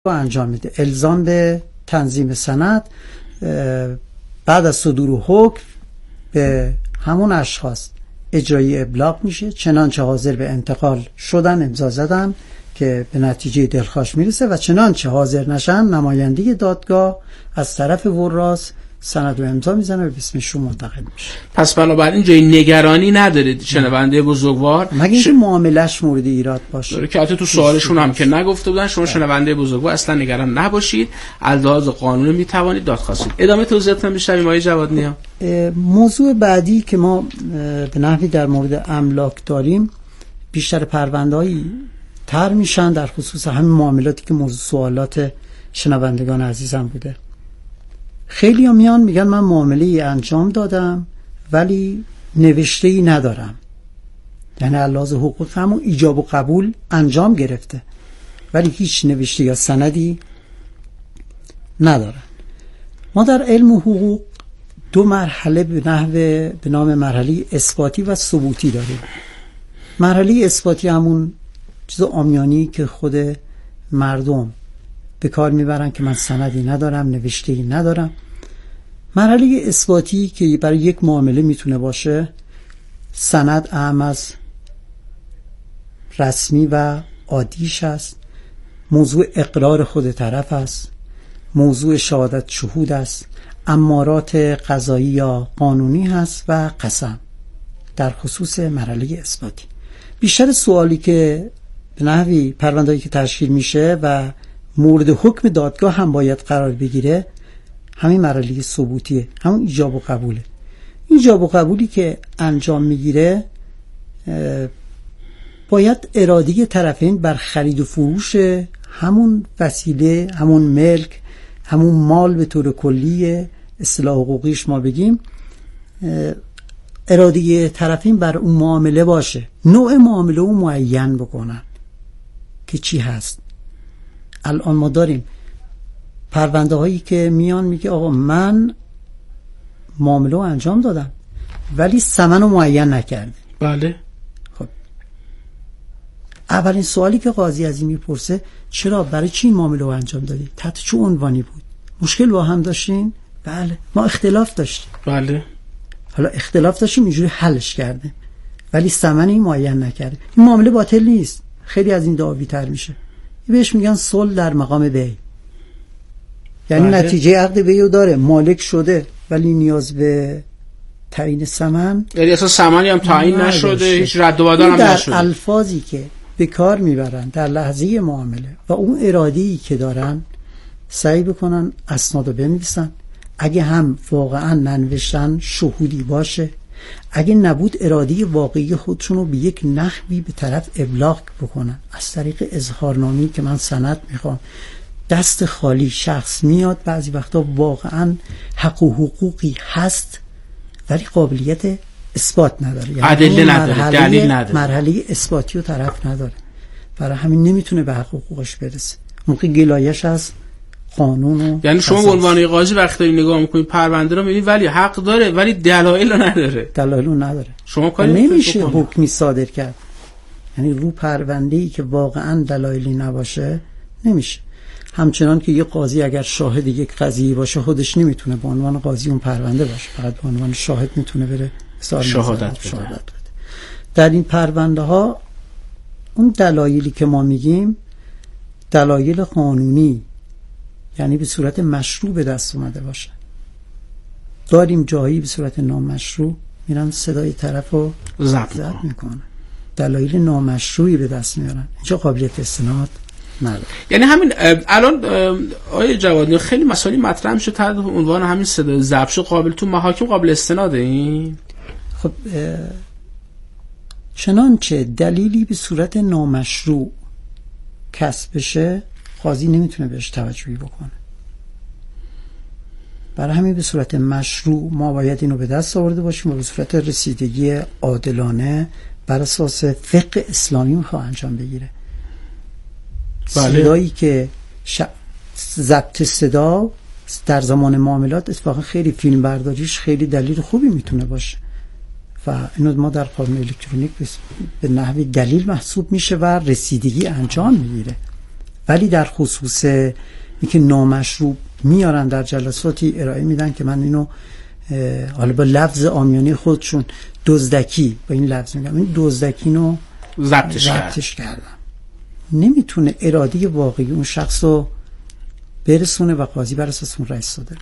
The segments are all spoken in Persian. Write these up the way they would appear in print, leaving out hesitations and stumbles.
انجام میده. الزام به تنظیم سند بعد از صدور حکم به همون اشخاص اجرایی ابلاغ میشه، چنانچه حاضر به انتقال شدن امضا زدن که به نتیجه دلخواش میرسه و چنانچه حاضر نشن نماینده دادگاه از طرف وراث سند و امضا میزنه و به اسمشون منتقل میشه. پس بنابراین جای نگرانی ندارید شنونده بزرگوار، مگه اینکه معاملش مورد ایراد باشه. داره که البته تو سوالشون هم که نگفته بودن. شما شنونده بزرگوار اصلا نگران نباشید، از لحاظ قانونی میتوانید دادخواست کنید. ادامه توضیحاتتون بیشتر آقای جوادنیا. موضوع بعدی که ما به نحوی در مورد املاک داریم، بیشتر پرونده‌هایی طرح میشن در خصوص همین معاملاتی که موضوع سوالات شنوندگان عزیزم بوده. خیلی ها میان میگن من معامله انجام دادم ولی نوشته‌ای ندارم، یعنی علاوه حقوق همون ایجاب و قبول انجام گرفته ولی هیچ نوشته یا سندی ندارن. ما در علم حقوق دو مرحله به نام مرحله اثباتی و ثبوتی داریم. مرحله اثباتی همون چیز عامیانی که خود مردم به کار میبرن که من سندی ندارم، نوشته‌ای ندارم. مرحله اثباتی که برای یک معامله میتونه باشه سند اهم از رسمی و عادیش است، موضوع اقرار خود طرف است، موضوع شهادت شهود است، امارات قضایی یا قانونی هست و قسم در خصوص مرحله اثباتی. بیشتر سوالی که به نحوی پرونده‌ای که تشکیل میشه و مورد حکم دادگاه هم باید قرار بگیره همین مرحله ثبوتیه، همون ایجاب و قبوله. ایجاب و قبولی که انجام میگیره باید اراده طرفین بر خرید و فروش همون وسیله، همون ملک، همون مال به طور کلی اصطلاح حقوقیش ما بگیم، اراده طرفین بر اون معامله باشه، نوع معامله رو معین بکنن که چی هست. الان ما داریم پرونده هایی که میان میگه آقا من معامله رو انجام دادم ولی ثمن رو معین نکرده. بله. خب اولین سوالی که قاضی از این میپرسه چرا، برای چی این معامله رو انجام دادی، تحت چه عنوانی بود، مشکل با هم داشتین؟ بله. ما اختلاف داشتیم. بله. حالا اختلاف داشتیم اینجوری حلش کرده ولی ثمنی معین نکرده. این معامله باطل نیست، خیلی از این دعاوی تر میشه، بهش میگن صلح در مقام بیع. یعنی بله. نتیجه عقد بیع داره، مالک شده ولی نیاز به تعیین ثمن، یعنی اصلا ثمنی هم تعیین نشده، هیچ رد و بدل هم نشده. در الفاظی که به کار میبرن در لحظه معامله و اون اراده‌ای که دارن سعی بکنن اسنادو بنویسن. اگه هم واقعا ننوشتن شهودی باشه، اگه نبود اراده واقعی خودشون رو به یک نحوی به طرف ابلاغ بکنن از طریق اظهارنامه‌ای که من سند میخوام. دست خالی شخص میاد، بعضی وقتا واقعا حق و حقوقی هست ولی قابلیت اثبات نداره، یعنی ادله نداره، دلیل نداره، مرحله اثباتی رو طرف نداره، برای همین نمیتونه به حق و حقوقش برسه. موقع گلایش از قانون. یعنی شما به عنوان قاضی وقتی نگاه میکنید پرونده رو میبینید ولی حق داره ولی دلایل نداره. شما کاری نمیشه حکمی صادر کرد، یعنی رو پرونده‌ای که واقعا دلایلی نباشه نمیشه. همچنان که یک قاضی اگر شاهد یک قضیه باشه خودش نمیتونه به عنوان قاضی اون پرونده باشه، فقط به عنوان شاهد میتونه بره شهادت بده. در این پرونده ها اون دلایلی که ما میگیم دلایل قانونی، یعنی به صورت مشروع به دست اومده باشه. داریم جایی به صورت نامشروع میرن صدای طرف رو ضبط میکنن، دلایل نامشروعی به دست میارن، اینجا قابلیت استناد نداره. یعنی همین الان آیه جوادی خیلی مسائلی مطرح میشه تحت عنوان همین صدای ضبط شو قابل تو محاکم قابل استناده. این خب چنانچه دلیلی به صورت نامشروع کسب بشه قاضی نمیتونه بهش توجهی بکنه. برای همین به صورت مشروع ما باید اینو به دست آورده باشیم و به صورت رسیدگی عادلانه بر اساس فقه اسلامی میخواه انجام بگیره. صدایی که ضبط صدا در زمان معاملات اتفاقا خیلی فیلم برداریش خیلی دلیل خوبی میتونه باشه و اینو ما در قانون الکترونیک به نحوی دلیل محسوب میشه و رسیدگی انجام میگیره. ولی در خصوص اینکه نامشروع میارن در جلساتی ارائه میدن که من اینو حالا با لفظ عامیانه خودشون دزدکی، با این لفظ میگم، این دزدکی نو ضبطش کردم. نمیتونه اراده واقعی اون شخص رو برسونه و قاضی بر اساس اون رئیس صادر.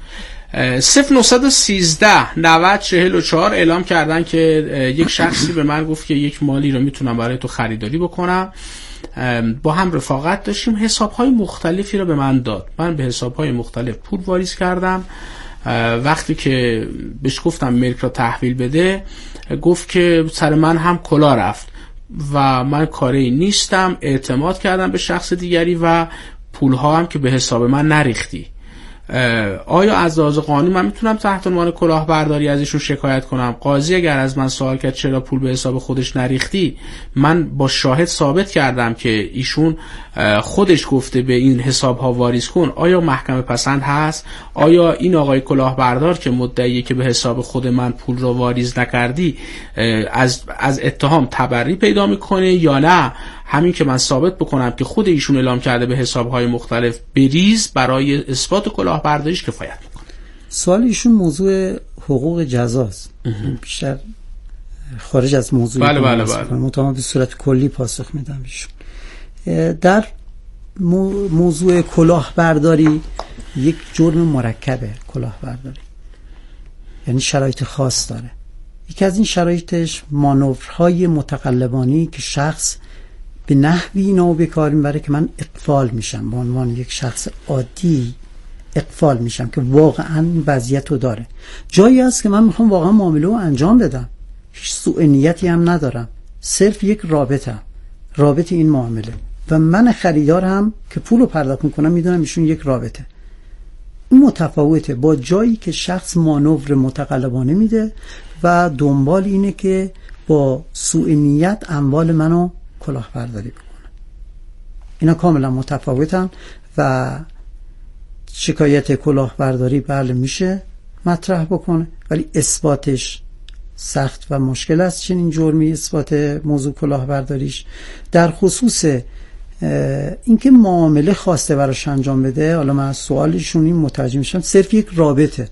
0913 90 44 اعلام کردن که یک شخصی به من گفت که یک مالی رو میتونم برای تو خریداری بکنم. با هم رفاقت داشتیم، حساب‌های مختلفی رو به من داد. من به حساب‌های مختلف پول واریز کردم. وقتی که بهش گفتم ملک را تحویل بده، گفت که سر من هم کلا رفت و من کاری نیستم. اعتماد کردم به شخص دیگری و پولها هم که به حساب من نریختی. آیا از لحاظ قانونی من میتونم تحت عنوان کلاهبرداری از ایشون شکایت کنم؟ قاضی اگر از من سوال کرد چرا پول به حساب خودش نریختی، من با شاهد ثابت کردم که ایشون خودش گفته به این حساب ها واریز کن. آیا محکمه پسند هست؟ آیا این آقای کلاهبردار که مدعیه که به حساب خود من پول رو واریز نکردی از اتهام تبری پیدا میکنه یا نه؟ همین که من ثابت بکنم که خود ایشون اعلام کرده به حساب‌های مختلف بریز برای اثبات کلاهبرداریش کفایت میکنه. سوال ایشون موضوع حقوق جزاست، بیشتر خارج از موضوع. بله. مطمئن به صورت کلی پاسخ میدم ایشون. در موضوع کلاهبرداری یک جرم مرکبه کلاهبرداری، یعنی شرایط خاص داره. یکی از این شرایطش مانورهای متقلبانی که شخص به نحوی اینو به کار میبره که من اقفال میشم، به عنوان یک شخص عادی اقفال میشم که واقعا وضعیت رو داره. جایی هست که من میخوام واقعا معامله رو انجام بدم، هیچ سوء نیتی هم ندارم، صرف یک رابطه این معامله و من خریدار هم که پول رو پرداخت میکنم میدونم ایشون یک رابطه. این متفاوته با جایی که شخص مانور متقلبانه میده و دنبال اینه که با سوء نیت اموال منو کلاهبرداری بکنه. اینا کاملا متفاوتن و شکایت کلاهبرداری بله میشه مطرح بکنه، ولی اثباتش سخت و مشکل است. چنین جرمی اثبات موضوع کلاهبرداریش در خصوص اینکه معامله خواسته براش انجام بده. حالا من از سوالشون این متوجه میشم صرف یک رابطه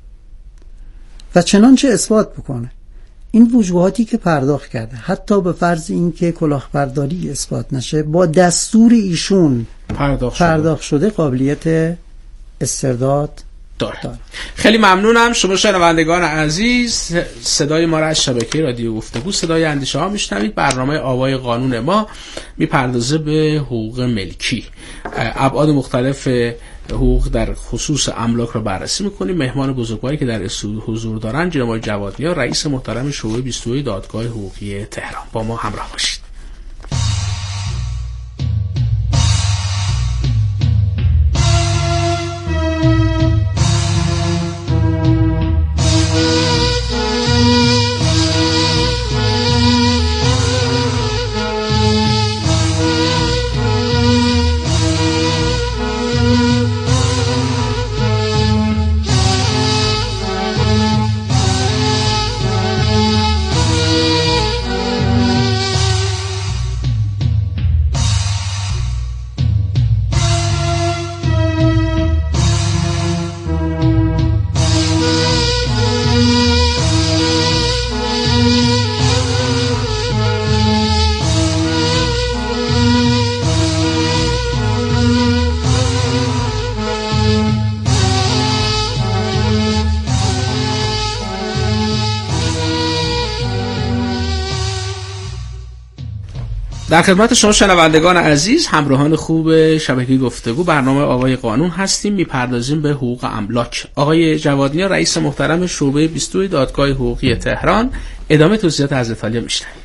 و چنانچه اثبات بکنه این وجوهاتی که پرداخت کرده، حتی به فرض اینکه کلاهبرداری اثبات نشه، با دستور ایشون پرداخت شده قابلیت استرداد داره. خیلی ممنونم. شما شنوندگان عزیز، صدای ما را از شبکه رادیو گفتگو صدای اندیشه ها میشنوید. برنامه آوای قانون ما میپردازه به حقوق ملکی، ابعاد مختلف حقوق در خصوص املاک را بررسی میکنیم. مهمان بزرگواری که در استودیو حضور دارن جناب آقای جواد نیا، رئیس محترم شعبه 22 دادگاه حقوقی تهران. با ما همراه باشید. در خدمت شما شنوندگان عزیز، همراهان خوب شبکه گفتگو، برنامه آوای قانون هستیم. میپردازیم به حقوق املاک. آقای جواد نیا، رئیس محترم شعبه 22 دادگاه حقوقی تهران، ادامه توضیحات حضرت عالی میشنویم.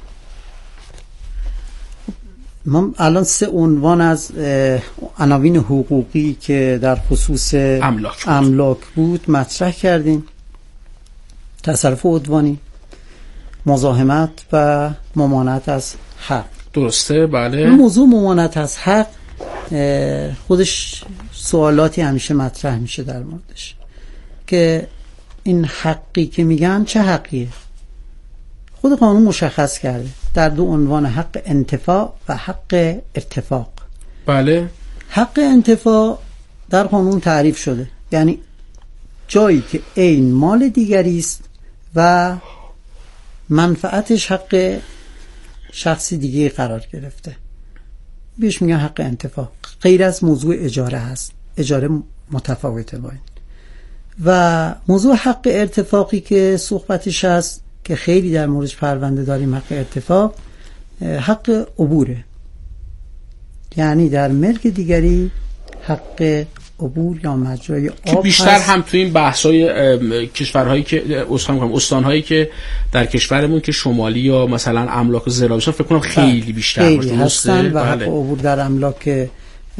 ما الان 3 عنوان از عناوین حقوقی که در خصوص املاک بود مطرح کردیم: تصرف عدوانی، مزاحمت و ممانعت از حق. درسته؟ بله. موضوع ممانعت از حق خودش سوالاتی همیشه مطرح میشه در موردش که این حقی که میگن چه حقیه؟ خود قانون مشخص کرده در 2 عنوان: حق انتفاع و حق ارتفاق. بله. حق انتفاع در قانون تعریف شده، یعنی جایی که عین مال دیگری است و منفعتش حق شخصی دیگه قرار گرفته، بهش میگن حق انتفاع. غیر از موضوع اجاره هست، اجاره متفاوته با این. و موضوع حق ارتفاقی که صحبتش هست که خیلی در موردش پرونده داریم، حق ارتفاق حق عبوره، یعنی در ملک دیگری حق عبور یا مجرای آب که بیشتر هست. هم تو این بحث‌های کشورهایی که استان‌هایی که در کشورمون که شمالی یا مثلا املاک زراعی فکر کنم خیلی بیشتر هستن و حق عبور در املاک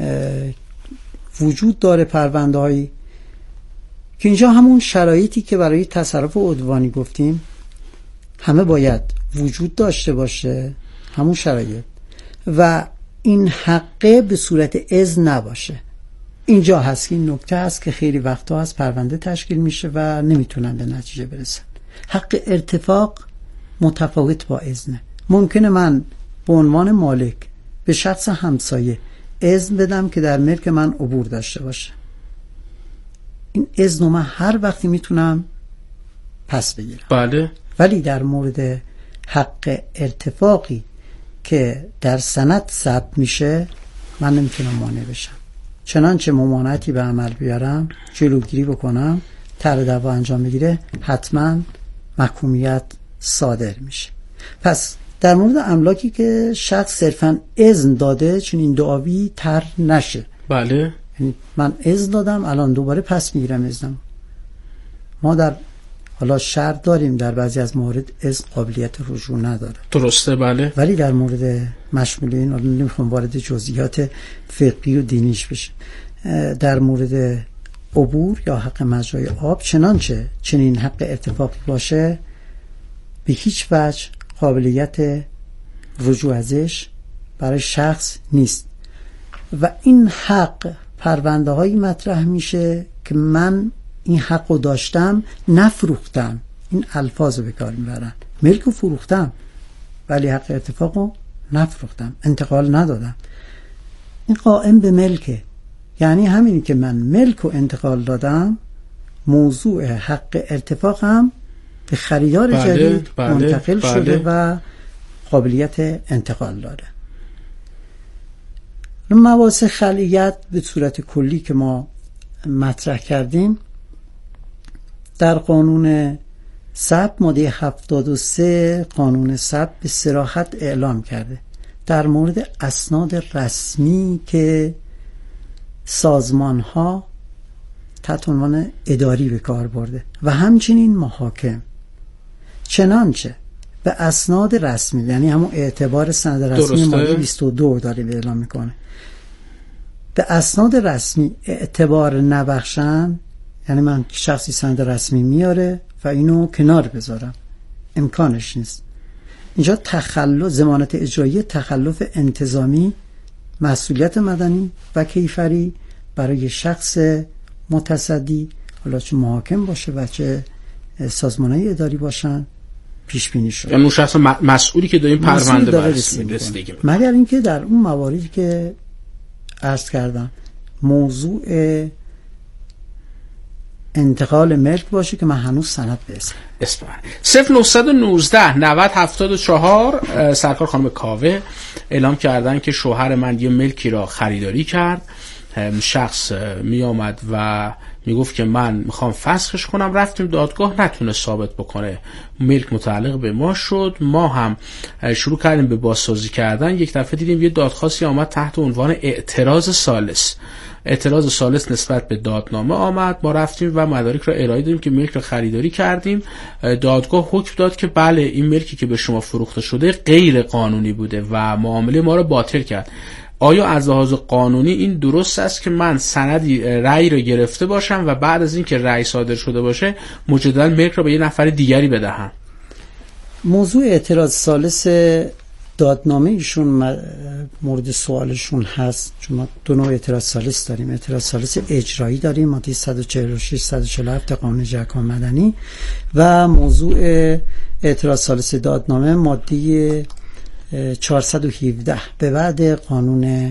وجود داره پرونده‌هایی که اینجا همون شرایطی که برای تصرف عدوانی گفتیم همه باید وجود داشته باشه، همون شرایط، و این حقه به صورت اذن نباشه. اینجا هست که این نکته هست که خیلی وقتا از پرونده تشکیل میشه و نمیتونن به نتیجه برسن. حق ارتفاق متفاوت با اذنه. ممکنه من به عنوان مالک به شخص همسایه اذن بدم که در ملک من عبور داشته باشه، این اذن من هر وقتی میتونم پس بگیرم. بله. ولی در مورد حق ارتفاقی که در سند ثبت میشه من نمیتونم مانع بشم، چنانچه ممانعتی به عمل بیارم، جلوگیری بکنم، طرح دعوا انجام بگیره، حتما محکومیت صادر میشه. پس در مورد املاکی که شخص صرفا اذن داده چون این دعاوی طرح نشه، بله، یعنی من اذن دادم الان دوباره پس میگیرم اذنم. ما در حالا شرط داریم در بعضی از موارد اذن قابلیت رجوع نداره، درسته، بله، ولی در مورد مشمولین حالا نمیخوام وارد جزئیات فقهی و دینیش بشه، در مورد عبور یا حق مجرای آب چنانچه چنین حق ارتفاقی باشه به هیچ وجه قابلیت رجوع ازش برای شخص نیست و این حق پرونده هایی مطرح میشه که من این حق رو داشتم نفروختم، این الفاظ رو به کار میبرن، ملک رو فروختم ولی حق ارتفاق رو نفروختم، انتقال ندادم، این قائم به ملکه. یعنی همینی که من ملک رو انتقال دادم، موضوع حق ارتفاق هم به خریدار جدید منتقل شده و قابلیت انتقال داره. مباحث خلیت به صورت کلی که ما مطرح کردیم در قانون ثبت ماده 73 قانون ثبت به صراحت اعلام کرده در مورد اسناد رسمی که سازمان ها تحت عنوان اداری به کار برده و همچنین محاکم، چنانچه به اسناد رسمی، یعنی همون اعتبار سند رسمی ماده 22 داره به اعلام میکنه، به اسناد رسمی اعتبار نبخشن، یعنی من شخصی سند رسمی میاره و اینو کنار بذارم، امکانش نیست. اینجا تخلف، ضمانت اجرایی تخلف انتظامی، مسئولیت مدنی و کیفری برای شخص متصدی، حالا چه محاکم باشه و چه سازمانهای اداری باشن، پیش بینی شده. یعنی اون شخص مسئولی که داریم پرونده بررسی مگر اینکه در اون مواردی که عرض کردم موضوع انتقال ملک باشه که من هنوز سند به اسم 0919 90 74 سرکار خانم کاوه اعلام کردن که شوهر من یه ملکی را خریداری کرد، شخص می آمد و می گفت که من میخوام فسخش کنم، رفتیم دادگاه نتونه ثابت بکنه، ملک متعلق به ما شد، ما هم شروع کردیم به بازسازی کردن، یک دفعه دیدیم یه دادخواستی آمد تحت عنوان اعتراض ثالث، اعتراض ثالث نسبت به دادنامه آمد، ما رفتیم و مدارک را ارائه دادیم که ملک را خریداری کردیم، دادگاه حکم داد که بله این ملکی که به شما فروخته شده غیر قانونی بوده و معامله ما را باطل کرد. آیا از لحاظ قانونی این درست است که من سندی رأی را گرفته باشم و بعد از این که رأی صادر شده باشه مجددا ملک را به یه نفر دیگری بدهم؟ موضوع اعتراض ثالث دادنامه ایشون مورد سوالشون هست، چون ما دو نوع اعتراض ثالث داریم، اعتراض ثالث اجرایی داریم ماده 146 147 قانون اجرای احکام مدنی و موضوع اعتراض ثالث دادنامه ماده 417 به بعد قانون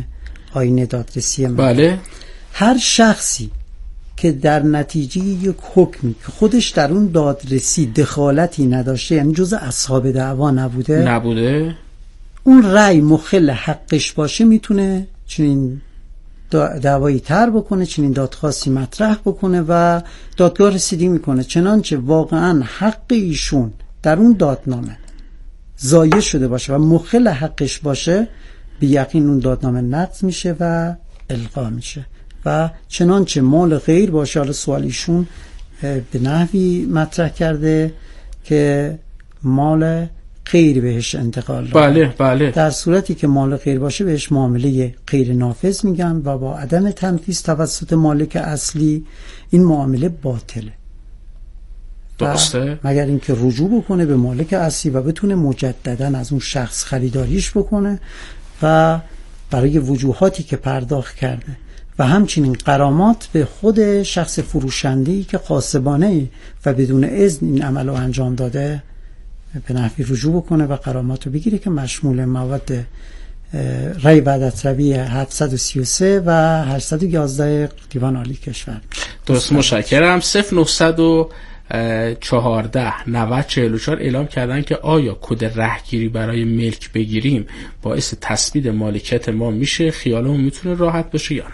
آیین دادرسی من. بله. هر شخصی که در نتیجه یک حکمی که خودش در اون دادرسی دخالتی نداشته، یعنی جز اصحاب دعوا نبوده اون رأی مخل حقش باشه، میتونه چنین دعوایی طرح بکنه، چنین دادخواستی مطرح بکنه و دادگاه رسیدگی میکنه. چنانچه واقعا حق ایشون در اون دادنامه ضایع شده باشه و مخل حقش باشه، به یقین اون دادنامه نقض میشه و الغا میشه. و چنانچه مال غیر باشه، حالا سوال ایشون به نحوی مطرح کرده که مال غیر بهش انتقال بله بله. در صورتی که مال غیر باشه بهش معامله غیر نافذ میگن و با عدم تنفیذ توسط مالک اصلی این معامله باطله. درسته. مگر اینکه رجوع بکنه به مالک اصلی و بتونه مجددا از اون شخص خریداریش بکنه و برای وجوهاتی که پرداخت کرده و همچنین غرامات به خود شخص فروشنده‌ای که غاصبانه و بدون اذن این عمل رو انجام داده به نحوی رجوع بکنه و غرامات رو بگیره که مشمول مواد رای وحدت‌روی 733 و 811 دیوان عالی کشور. درست، متشکرم. 0914 9044 اعلام کردن که آیا کد رهگیری برای ملک بگیریم باعث تثبیت مالکیت ما میشه؟ خیالمون میتونه راحت بشه یا نه؟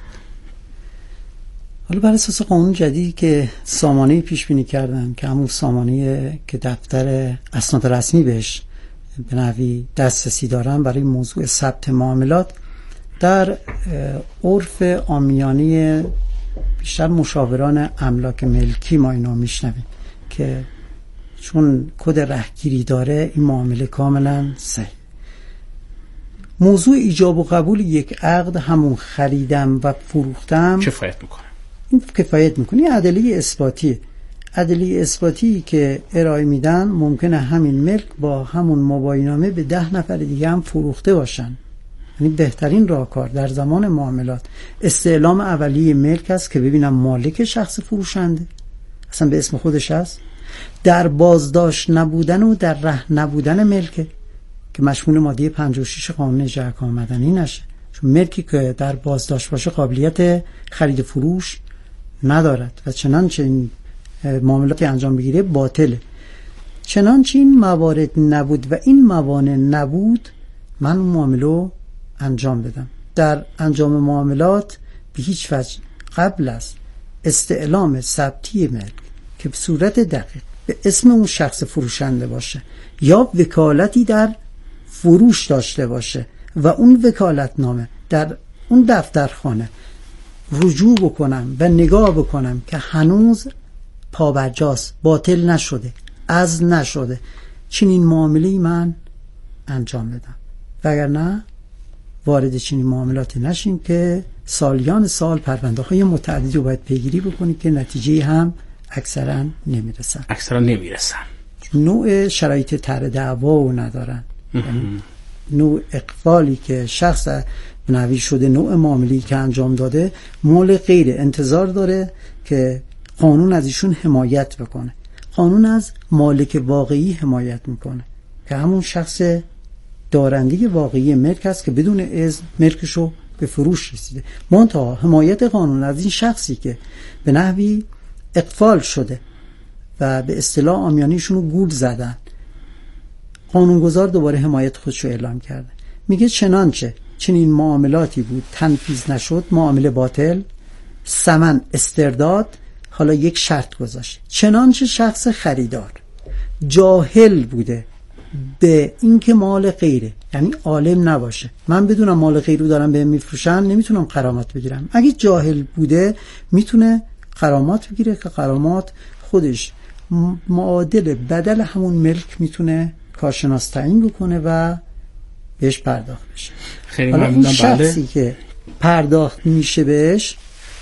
حالا بر اساس قانون جدیدی که سامانه پیش بینی کردن که همون سامانه که دفتر اسناد رسمی بهش به نحوی دسترسی دارن برای موضوع ثبت معاملات، در عرف عامیانه بیشتر مشاوران املاک ملکی ما اینو میشنویم که چون کد رهگیری داره این معامله کاملا صحیح. موضوع ایجاب و قبول یک عقد، همون خریدم و فروختم، کفایت میکنه. این کفایت میکنه. ادله اثباتی که ارائه میدن ممکنه همین ملک با همون مباینامه به 10 نفر دیگه هم فروخته باشن. یعنی بهترین راهکار در زمان معاملات استعلام اولیه ملک است که ببینم مالک شخص فروشنده اصلا به اسم خودش است، در بازداشت نبودن و در ره نبودن ملک که مشمول ماده 56 قانون اجرای احکام مدنی نشه، چون ملکی که در بازداشت باشه قابلیت خرید فروش ندارد و چنانچه این معاملاتی انجام بگیره باطله. چنانچه این موارد نبود و این موانع نبود، من معامله انجام بدم. در انجام معاملات به هیچ وجه قبل از استعلام ثبتی ملک که به صورت دقیق به اسم اون شخص فروشنده باشه یا وکالتی در فروش داشته باشه و اون وکالتنامه در اون دفترخانه رجوع بکنم و نگاه بکنم که هنوز پابرجاست، باطل نشده، از نشده، چنین معامله‌ای من انجام بدم. وگرنه وارد چنین معاملاتی نشیم که سالیان سال پرونده‌های متعددی رو باید پیگیری بکنیم که نتیجه هم اکثرا نمیرسن. نوع شرایط طرح دعوا رو ندارن. نوع اقفالی که شخص نوی شده، نوع معامله‌ای که انجام داده، مال غیر انتظار داره که قانون از ایشون حمایت بکنه. قانون از مالک واقعی حمایت میکنه که همون شخص دارنده واقعی ملک است که بدون اذن ملکشو به فروش رسیده. منتها حمایت قانون از این شخصی که به نحوی اقفال شده و به اصطلاح عامیانیشون رو گول زدن، قانونگذار دوباره حمایت خودشو اعلام کرده. میگه چنانچه چنین معاملاتی بود تنفیذ نشد، معامله باطل، ثمن استرداد. حالا یک شرط گذاشت، چنانچه شخص خریدار جاهل بوده به اینکه مال غیره، یعنی عالم نباشه، من بدونم مال غیر رو دارم بهم میفروشن نمیتونم غرامت بگیرم. اگه جاهل بوده میتونه غرامات بگیره که غرامات خودش معادل بدل همون ملک میتونه کارشناس تعیین بکنه و بهش پرداخت بشه. خیلی حالا ممنونم. اون شخصی که پرداخت میشه بهش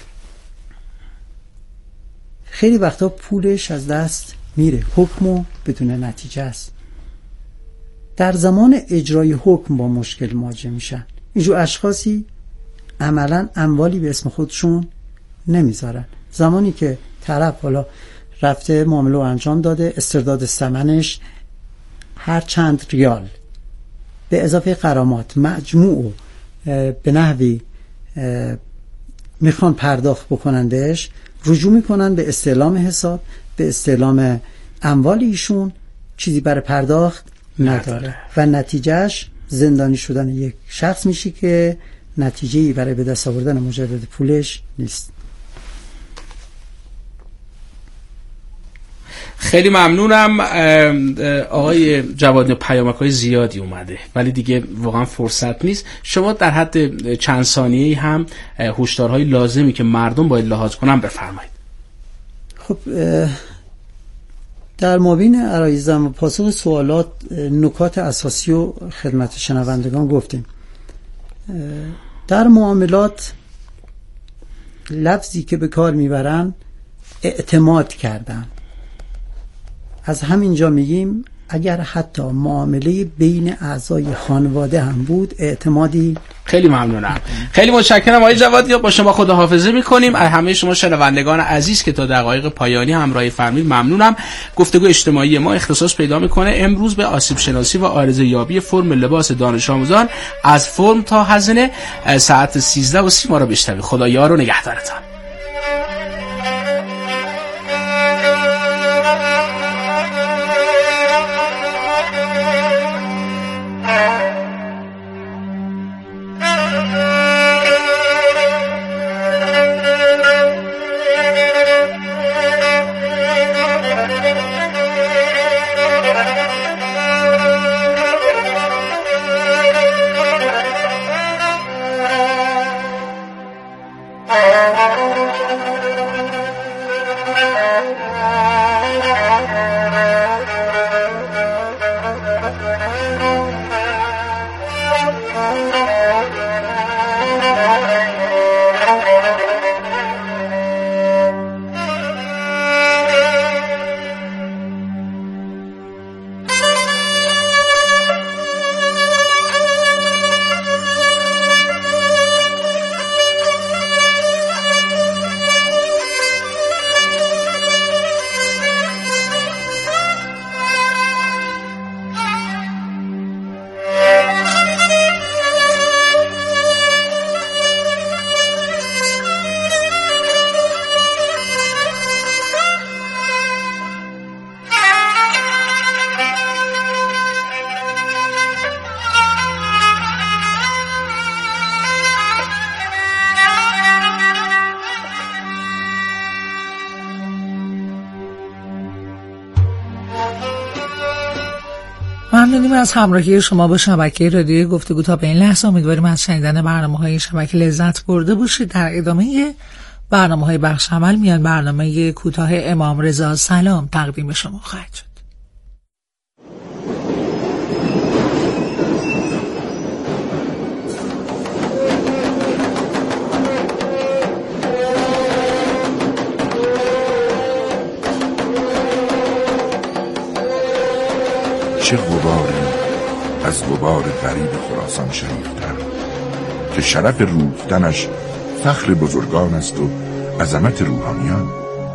خیلی وقتا پولش از دست میره، حکمو بدون نتیجه است. در زمان اجرای حکم با مشکل مواجه میشن. اینجور اشخاصی عملا اموالی به اسم خودشون نمیذارن. زمانی که طرف حالا رفته معامله رو انجام داده، استرداد ثمنش هر چند ریال به اضافه غرامات مجموع به نحوی میخوان پرداخت بکنن بهش، رجوع میکنن به استعلام حساب، به استعلام اموال ایشون چیزی برای پرداخت نداره و نتیجهش زندانی شدن یک شخص میشه که نتیجه‌ای برای به دست آوردن مجدد پولش نیست. خیلی ممنونم آقای جواد. پیامک‌های زیادی اومده ولی دیگه واقعا فرصت نیست. شما در حد چند ثانیه‌ای هم هشدارهای لازمی که مردم باید لحاظ کنن بفرمایید. خب در مابین عرایزم و پاسخ سوالات نکات اساسی و خدمت شنوندگان گفتیم. در معاملات لفظی که به کار میبرن اعتماد کردن. از همینجا میگیم اگر حتی معامله بین اعضای خانواده هم بود اعتمادی. خیلی ممنونم. خیلی متشکرم آقای جوادی. با شما خداحافظی میکنیم. از همه شما شنوندگان عزیز که تا دقایق پایانی همراهی فرمودید ممنونم. گفتگو اجتماعی ما اختصاص پیدا میکنه امروز به آسیب شناسی و عارضه یابی فرم لباس دانش آموزان از فرم تا هزینه. ساعت 13:30 ما رو بشنوید. خدا یار و نگهدارتان. ممنونیم از همراهی شما با شبکه رادیوی گفتگو. تا به این لحظه امیدواریم از شنیدن برنامه‌های شبکه لذت برده باشید. در ادامه برنامه‌های بخش عمل میان برنامه کوتاه امام رضا سلام تقدیم شما خواهد شد. چه غباری از غبار غریب خراسان شریفتر که شرف روفتنش فخر بزرگان است و عظمت روحانیان.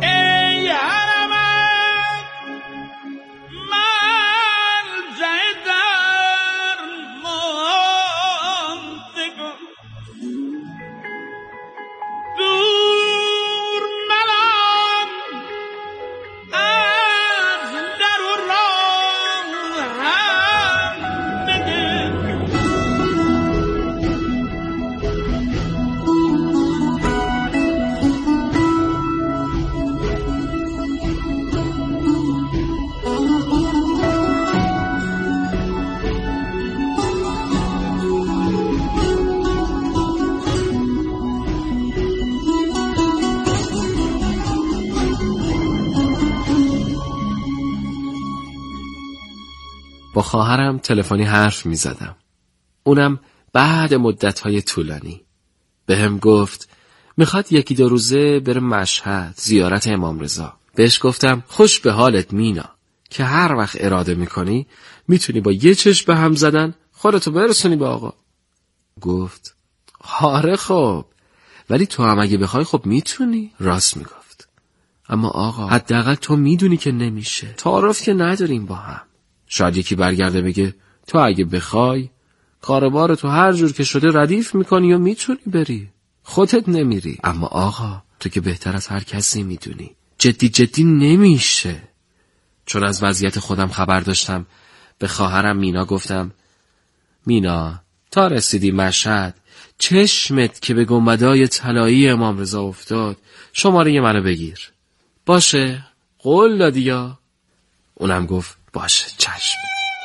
با خواهرم تلفنی حرف می زدم. اونم بعد مدت‌های طولانی بهم گفت میخواد 1-2 روزه بره مشهد زیارت امام رضا. بهش گفتم خوش به حالت مینا که هر وقت اراده میکنی میتونی با یه چشم به هم زدن خودتو برسونی به آقا. گفت آره خب ولی تو هم اگه بخوای خب میتونی. راست میگفت. اما آقا حداقل تو میدونی که نمیشه. تعارف که نداریم با هم. شاید یکی برگرده بگه تو اگه بخوای کاربار تو هر جور که شده ردیف میکنی و میتونی بری، خودت نمیری. اما آقا تو که بهتر از هر کسی میدونی جدی نمیشه. چون از وضعیت خودم خبر داشتم به خواهرم مینا گفتم مینا تا رسیدی مشهد چشمت که به گنبدای طلایی امام رضا افتاد شماره منو بگیر. باشه قول دادی یا؟ اونم گفت باشه چشم.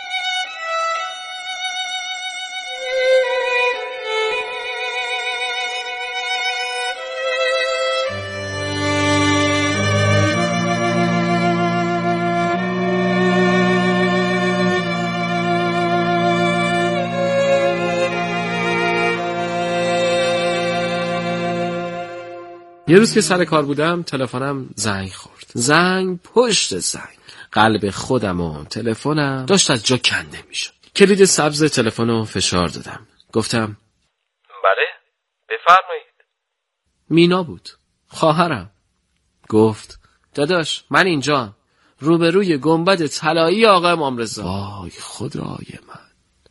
یه روز که سر کار بودم تلفنم زنگ خورد. زنگ پشت زنگ. قلب خودم و تلفنم داشت از جا کنده میشد. کلید سبز تلفن رو فشار دادم. گفتم بله بفرمایید. مینا بود، خواهرم. گفت داداش من اینجام، روبروی گنبد طلایی آقا امام رضا. وای خدای من،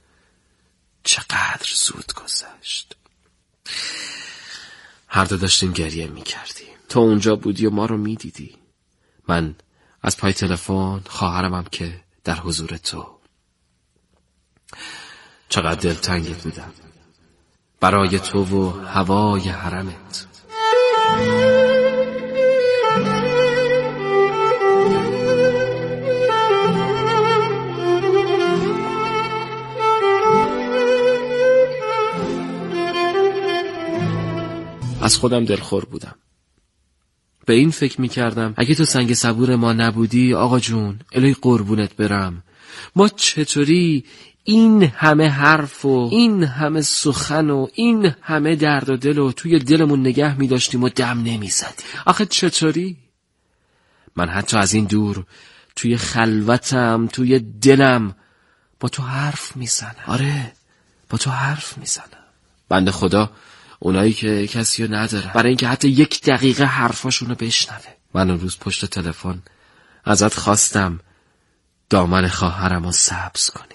چقدر زود گذشت. هر دو داشتیم گریه میکردیم. تو اونجا بودی و ما رو میدیدی. من از پای تلفن، خواهرم هم که در حضور تو. چقدر دلتنگت بودم برای تو و هوای حرمت. از خودم دلخور بودم. به این فکر میکردم اگه تو سنگ صبور ما نبودی آقا جون، الهی قربونت برم، ما چطوری این همه حرف و این همه سخن و این همه درد و دل و توی دلمون نگه میداشتیم و دم نمیزدیم؟ آخه چطوری؟ من حتی از این دور توی خلوتم، توی دلم با تو حرف میزنم. آره با تو حرف میزنم. بنده خدا اونایی که کسی رو نداره برای اینکه حتی یک دقیقه حرفاشونو بشنوه. من اون روز پشت تلفن ازت خواستم دامن خواهرم رو سبز کنی.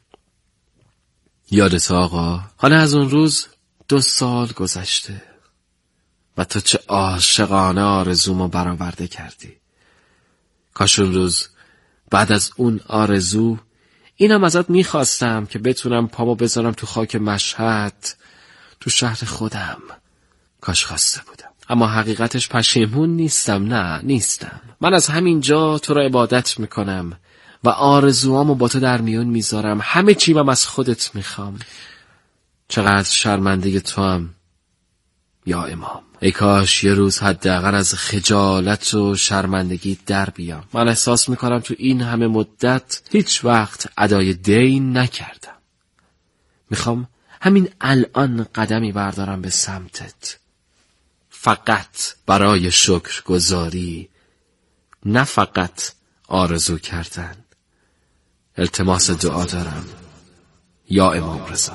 یادت آقا؟ حالا از اون روز 2 سال گذشته و تو چه عاشقانه آرزومو برآورده کردی. کاش اون روز بعد از اون آرزو اینم ازت میخواستم که بتونم پامو بذارم تو خاک مشهد، تو شهر خودم. کاش خواسته بودم. اما حقیقتش پشیمون نیستم. نه نیستم. من از همین جا تو را عبادت میکنم و آرزوامو با تو در میون میذارم. همه چیمم از خودت میخوام. چقدر شرمنده تو هم یا امام. ای کاش یه روز حداقل از خجالت و شرمندگی در بیام. من احساس میکنم تو این همه مدت هیچ وقت ادای دین نکردم. میخوام همین الان قدمی بردارم به سمتت، فقط برای شکر گزاری، نه فقط آرزو کردن. التماس دعا دارم یا امام رضا.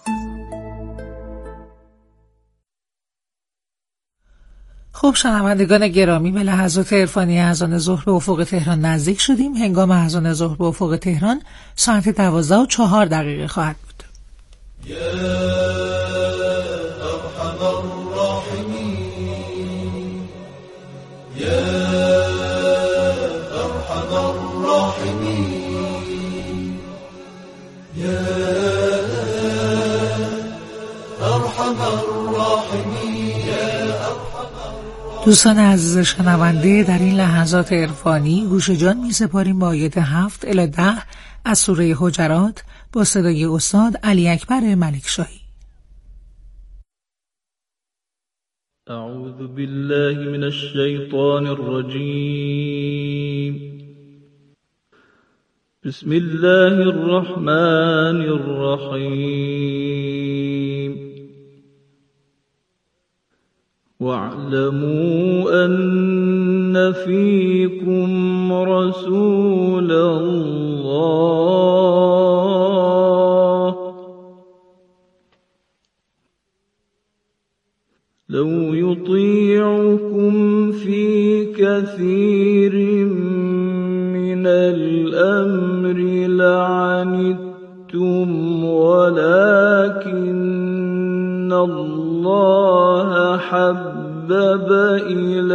خب شنوندگان گرامی، به لحظات عرفانی اذان ظهر به افق تهران نزدیک شدیم. هنگام اذان ظهر به افق تهران ساعت 12:04 خواهد بود. يا أرحم الراحمين يا أرحم الراحمين يا أرحم الراحمين. دوستان عزیز شنونده، در این لحظات عرفانی گوش جان می سپاریم با آیات 7 الی 10 از سوره حجرات با صدای استاد علی اکبر ملکشاهی. اعوذ بالله من الشیطان الرجیم. بسم الله الرحمن الرحیم. واعلموا ان فيكم رسول الله لو يطيعكم في كثير من الأمر لعنتم ولكن الله حبب إليكم